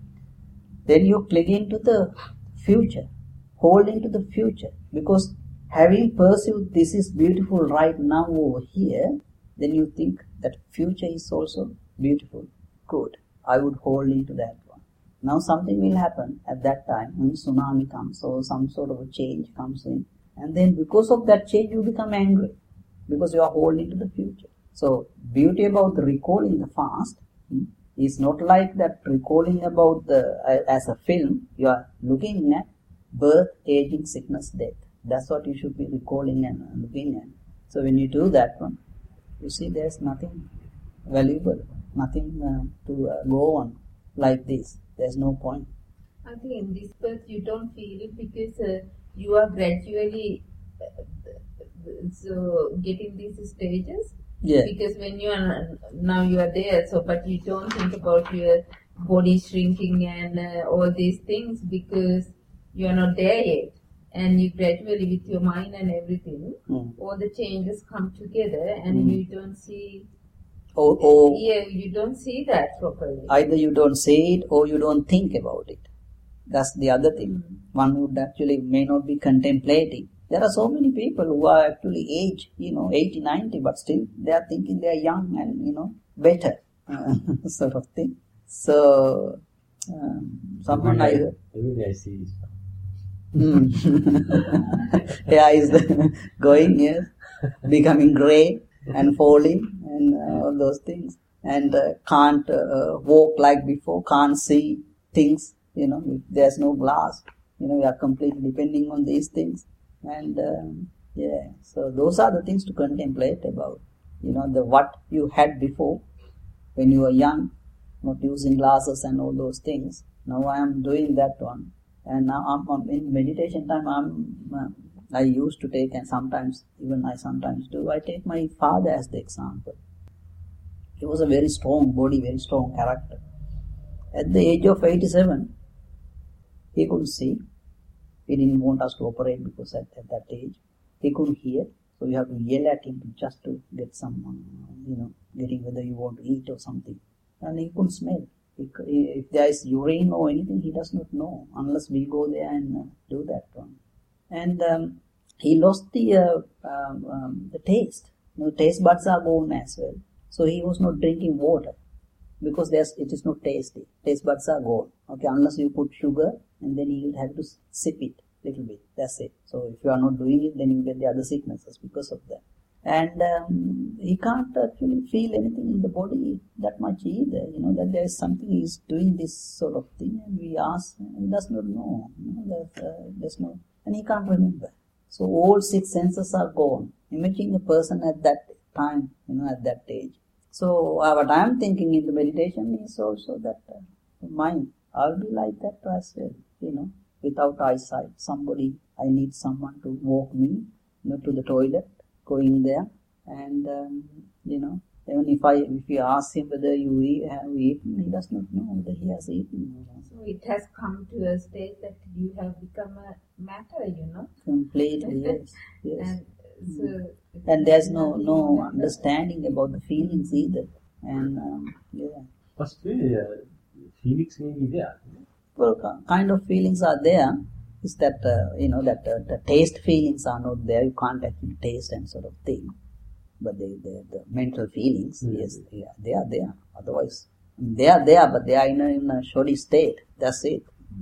then you cling into the future, hold into the future. Because having perceived this is beautiful right now over here, then you think that future is also beautiful. Good. I would hold into that one. Now something will happen at that time when tsunami comes or some sort of a change comes in, and then because of that change you become angry because you are holding to the future. So beauty about the recalling the past hmm, is not like that recalling about the uh, as a film. You are looking at birth, aging, sickness, death. That's what you should be recalling and uh, looking at. So when you do that one, you see there's nothing valuable. Nothing uh, to uh, go on like this. There's no point. I think in this birth you don't feel it because uh, you are gradually uh, so getting these stages. Yeah. Because when you are now you are there, so but you don't think about your body shrinking and uh, all these things because you are not there yet. And you gradually with your mind and everything, mm. all the changes come together, and mm. you don't see. Or, or yeah, you don't see that properly. Either you don't see it or you don't think about it. That's the other thing. Mm. One would actually may not be contemplating. There are so many people who are actually age, you know, eighty, ninety, but still they are thinking they are young and, you know, better, uh, sort of thing. So, um, someone I heard. Every day I see this. Mm. Yeah, is going, yes, becoming grey and falling and uh, all those things, and uh, can't uh, walk like before, can't see things, you know, if there's no glass, you know, we are completely depending on these things, and um, yeah, so those are the things to contemplate about, you know, the what you had before when you were young, not using glasses and all those things. Now I am doing that one, and now I'm, I'm in meditation time. I'm uh, I used to take, and sometimes, even I sometimes do, I take my father as the example. He was a very strong body, very strong character. At the age of eighty-seven, he couldn't see. He didn't want us to operate because at, at that age he couldn't hear. So we have to yell at him just to get some, uh, you know, getting whether you want to eat or something. And he couldn't smell. He, if there is urine or anything, he does not know unless we go there and uh, do that one. And um, he lost the uh, um, um, the taste. You know, taste buds are gone as well. So he was not drinking water because there's, it is not tasty. Taste buds are gone. Okay, unless you put sugar and then you will have to sip it a little bit. That's it. So if you are not doing it, then you get the other sicknesses because of that. And um, he can't actually feel anything in the body that much either. You know, that there is something he is doing this sort of thing, and we ask, he does not know. You know that, uh, there's no, and he can't remember. So all six senses are gone. Imagine a person at that time, you know, at that age. So uh, what I am thinking in the meditation is also that uh, mind, I'll be like that as well, you know, without eyesight. Somebody, I need someone to walk me, you know, to the toilet, going there, and um, you know, even if I, if you ask him whether you eat, have eaten, he does not know whether he has eaten. So it has come to a state that you have become a matter, you know. Completely, yes, yes. And so and there's no no understanding about the feelings either. And um, yeah. First, uh, feelings may be there. Well, kind of feelings are there. Is that uh, you know that uh, the taste feelings are not there. You can't actually taste and sort of thing. But the the, the mental feelings, mm-hmm. yes, yeah, they are there. Otherwise, they are there, but they are in a, in a shoddy state. That's it.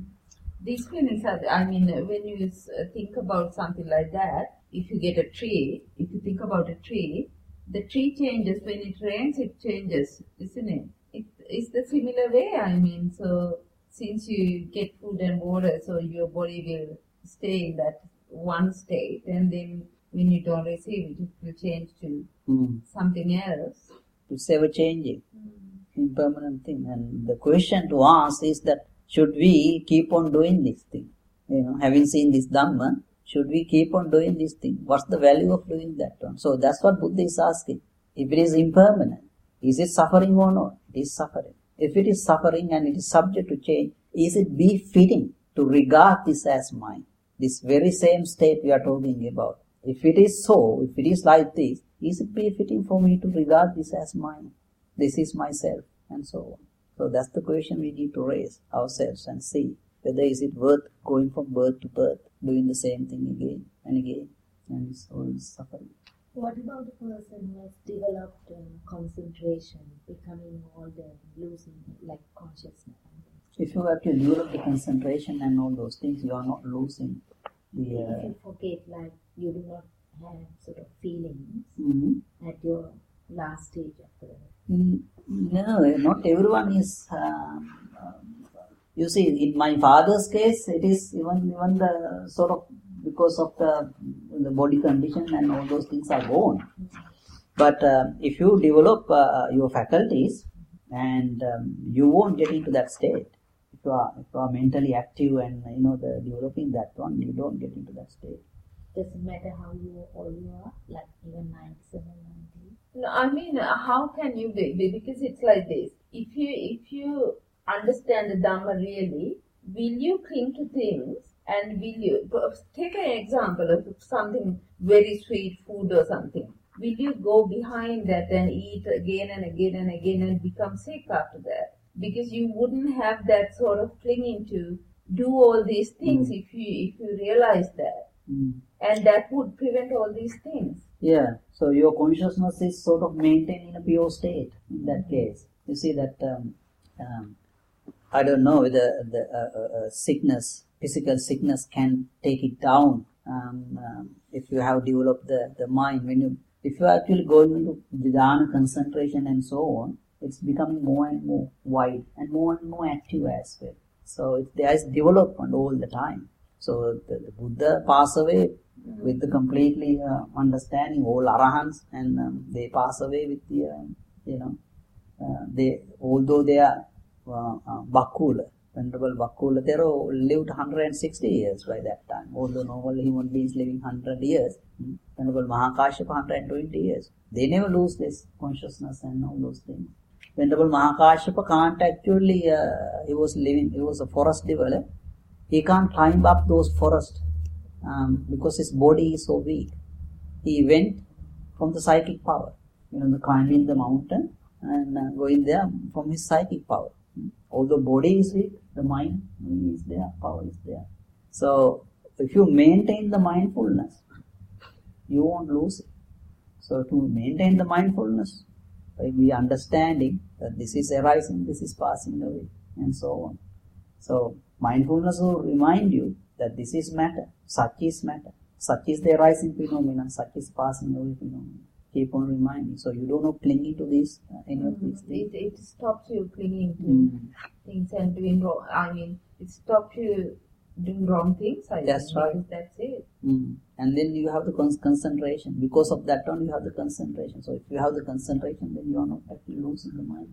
These feelings are, I mean, when you think about something like that, if you get a tree, if you think about a tree, the tree changes. When it rains, it changes, isn't it? It is the similar way, I mean, so since you get food and water, so your body will stay in that one state, and then when you don't receive it, it will change to mm. something else. It's ever changing, mm. impermanent thing. And the question to ask is that, should we keep on doing this thing? You know, having seen this Dhamma, should we keep on doing this thing? What's the value of doing that one? So that's what Buddha is asking. If it is impermanent, is it suffering or not? It is suffering. If it is suffering and it is subject to change, is it befitting to regard this as mine? This very same state we are talking about. If it is so, if it is like this, is it befitting for me to regard this as mine? This is myself, and so on. So that's the question we need to raise ourselves and see whether is it worth going from birth to birth, doing the same thing again and again, and it's all suffering. What about the person who has developed uh, concentration, becoming older, losing like consciousness? If you actually develop the concentration and all those things, you are not losing the... Uh, if you forget, like you do not have sort of feelings mm-hmm. at your last stage of the... Mm, no, not everyone is... Um, um, you see, in my father's case, it is even, even the sort of... because of the, the body condition and all those things are gone. But uh, if you develop uh, your faculties, and um, you won't get into that state. If you are, if you are mentally active and you know the developing that one, you don't get into that state. Doesn't matter how you old you are, like even ninety-seven, ninety. No, I mean, how can you be? Because it's like this. If you if you understand the Dhamma really, will you cling to things? And will you, take an example of something very sweet food or something. Will you go behind that and eat again and again and again and become sick after that? Because you wouldn't have that sort of clinging to do all these things mm. if you if you realize that. Mm. And that would prevent all these things. Yeah, so your consciousness is sort of maintained in a pure state in that case. You see that, um, um, I don't know whether the uh, uh, sickness, physical sickness can take it down um, um, if you have developed the, the mind. When you, if you are actually going into dhyana, concentration and so on, it's becoming more and more wide and more and more active as well. So it, there is development all the time. So the, the Buddha passed away with the completely uh, understanding, all arahants, and um, they pass away with the, uh, you know, uh, they, although they are uh, uh, Bhakula, Venerable Bhakula Thero lived one hundred sixty years by that time, although normal human beings living one hundred years. Hmm? Venerable Mahakāshyapa one hundred twenty years. They never lose this consciousness and all those things. Venerable Mahakāshyapa can't actually, uh, he was living, he was a forest dweller, He can't climb up those forests um, because his body is so weak. He went from the psychic power, you know, the climbing the mountain and uh, going there from his psychic power. Although body is weak, the mind is there, power is there. So if you maintain the mindfulness, you won't lose it. So to maintain the mindfulness, by we understanding that this is arising, this is passing away, and so on. So mindfulness will remind you that this is matter, such is matter, such is the arising phenomenon, such is passing away phenomenon. Keep on reminding. So you don't know clinging to these, uh, any of these things. It, it stops you clinging to Mm. things and doing wrong. I mean, it stops you doing wrong things. I That's think, right. because That's it. Mm. And then you have the con- concentration. Because of that one, you have the concentration. So if you have the concentration, then you are not actually losing the mind.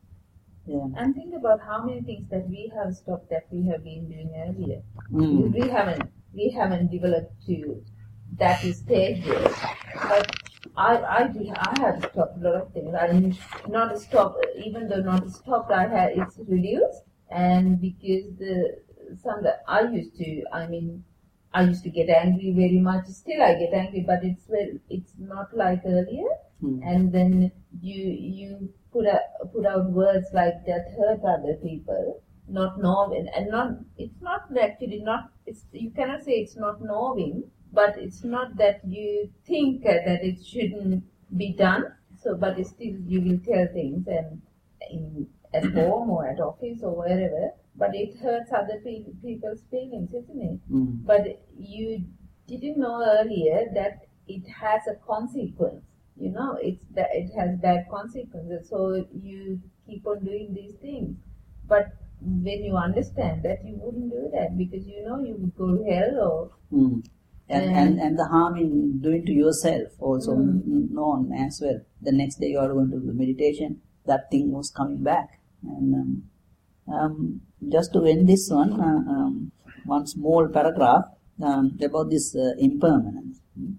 Yeah. And think about how many things that we have stopped that we have been doing earlier. Mm. We haven't we haven't developed to that stage yet. But I I do I have stopped a lot of things. I mean, not stop even though not stopped, I had it's reduced. And because the some that I used to, I mean, I used to get angry very much. Still, I get angry, but it's very, it's not like earlier. Mm. And then you you put a, put out words like that hurt other people, not knowing, and not it's not actually not it's you cannot say it's not knowing, but it's not that you think uh, that it shouldn't be done. So, but still you will tell things and in at home or at office or wherever. But it hurts other pe- people's feelings, isn't it? Mm. But you didn't know earlier that it has a consequence. You know, it's that it has bad consequences. So you keep on doing these things. But when you understand that, you wouldn't do that because you know you would go to hell or. Mm. And, And- and and the harm in doing to yourself also Mm. n- known as well. The next day you are going to do the meditation, that thing was coming back. And um, um, just to end this one, uh, um, one small paragraph um, about this uh, impermanence.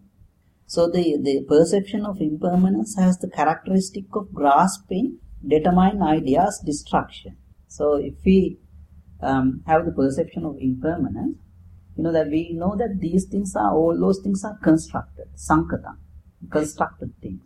So the, the perception of impermanence has the characteristic of grasping determined ideas' destruction. So if we um, have the perception of impermanence, you know that we know that these things are, all those things are constructed, sankata, constructed things.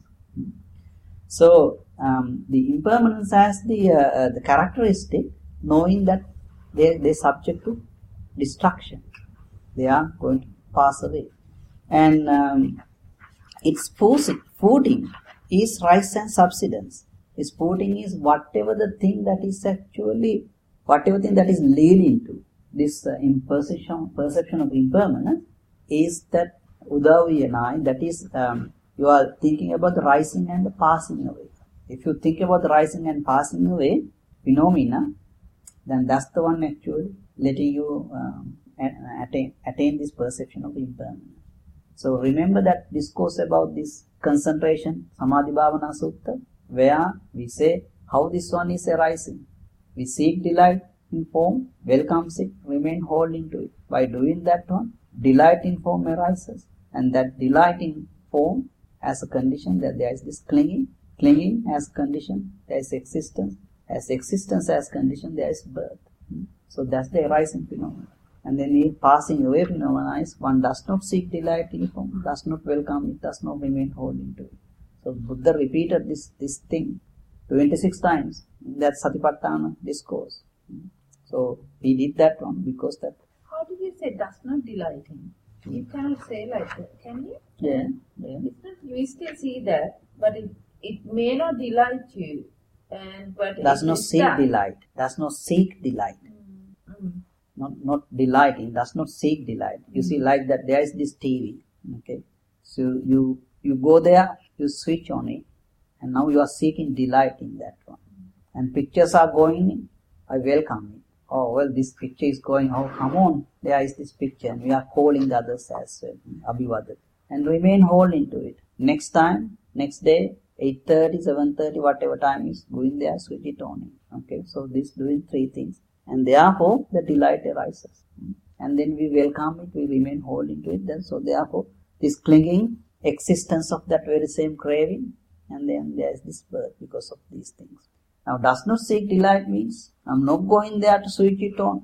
So um, the impermanence has the uh, uh, the characteristic knowing that they they subject to destruction. They are going to pass away, and um, its footing is rise and subsidence. Its footing is whatever the thing that is actually, whatever thing that is leading to this uh, imperception, perception of impermanence is that udaviyanai, that is, um, you are thinking about the rising and the passing away. If you think about the rising and passing away phenomena, then that's the one actually letting you um, attain, attain this perception of impermanence. So remember that discourse about this concentration, Samadhi Bhavana Sutta, where we say how this one is arising. We seek delight in form, welcomes it, remain holding to it. By doing that one, delight in form arises. And that delight in form as a condition, that there is this clinging, clinging as condition, there is existence. As existence as condition, there is birth. So that's the arising phenomenon. And then the passing away phenomena is one does not seek delight in form, does not welcome it, does not remain holding to it. So Buddha repeated this, this thing twenty-six times in that Satipatthana discourse. So he did that one because that. How did you say does not delight in? You cannot say like that, can you? Yeah, yeah. It's not, you still see that, but it, it may not delight you. And but Does it not is seek done. delight, does not seek delight. Mm. Not not delighting, does not seek delight. You see, like that there is this T V. Okay. So you you go there, you switch on it, and now you are seeking delight in that one. And pictures are going in, I welcome it. Oh well, this picture is going, oh come on, there is this picture, and we are calling the others as well, Abhivadat. And remain holding to it. Next time, next day, eight thirty, seven thirty, whatever time is, go in there, switch it on it. Okay, so this doing three things. And therefore, the delight arises. And then we welcome it, we remain holding to it. Then, so therefore, this clinging, existence of that very same craving, and then there is this birth because of these things. Now, does not seek delight means, I'm not going there to switch it on.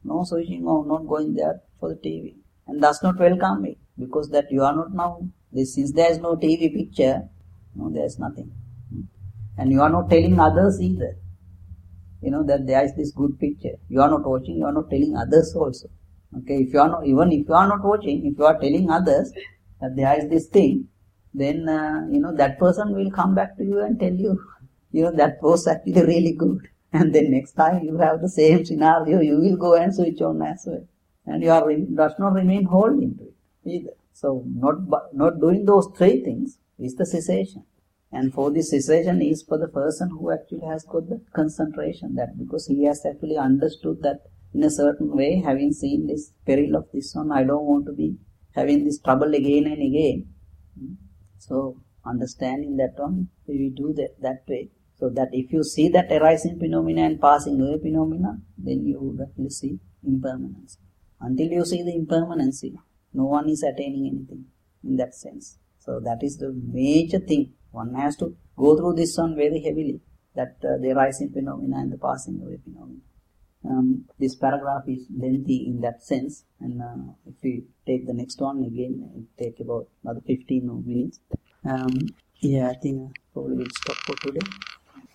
No switching on, not going there for the T V. And does not welcome it, because that you are not now, this, since there is no T V picture, no, there is nothing. And you are not telling others either, you know, that there is this good picture. You are not watching, you are not telling others also. Okay, if you are not, even if you are not watching, if you are telling others that there is this thing, then, uh, you know, that person will come back to you and tell you, you know, that was actually really good. And then next time you have the same scenario, you will go and switch on as well. And you are, does not remain holding to it either. So, not, not doing those three things is the cessation. And for this cessation is for the person who actually has got the concentration, that because he has actually understood that in a certain way, having seen this peril of this one, I don't want to be having this trouble again and again. So, understanding that one, we do that, that way. So that if you see that arising phenomena and passing away phenomena, then you would actually see impermanence. Until you see the impermanency, no one is attaining anything in that sense. So that is the major thing. One has to go through this one very heavily, that uh, the arising phenomena and the passing away phenomena. Um, this paragraph is lengthy in that sense, and uh, if we take the next one again, it will take about another fifteen more minutes. Um, yeah, I think uh, probably we'll stop for today.